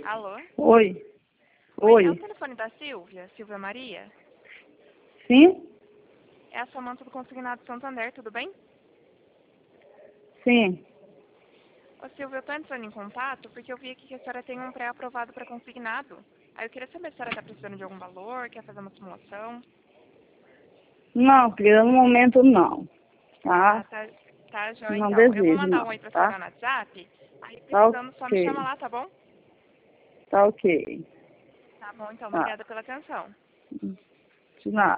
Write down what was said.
Alô? Oi. Oi, é o Oi. telefone da Silvia, Silvia Maria? Sim? É a Samanta do Consignado Santander, tudo bem? Sim. Ô Silvia, eu tô entrando em contato porque eu vi aqui que a senhora tem um pré-aprovado para consignado. Aí eu queria saber se a senhora tá precisando de algum valor, quer fazer uma simulação. Não, querida, no momento não. Ah, Tá? tá, joia Não então. Eu vou desejo, mandar um não. oi pra Tá? senhora no WhatsApp. Aí Tá precisando, só me chama ok. lá, tá bom? Tá ok. Tá bom, então. Tá. Obrigada pela atenção. De nada.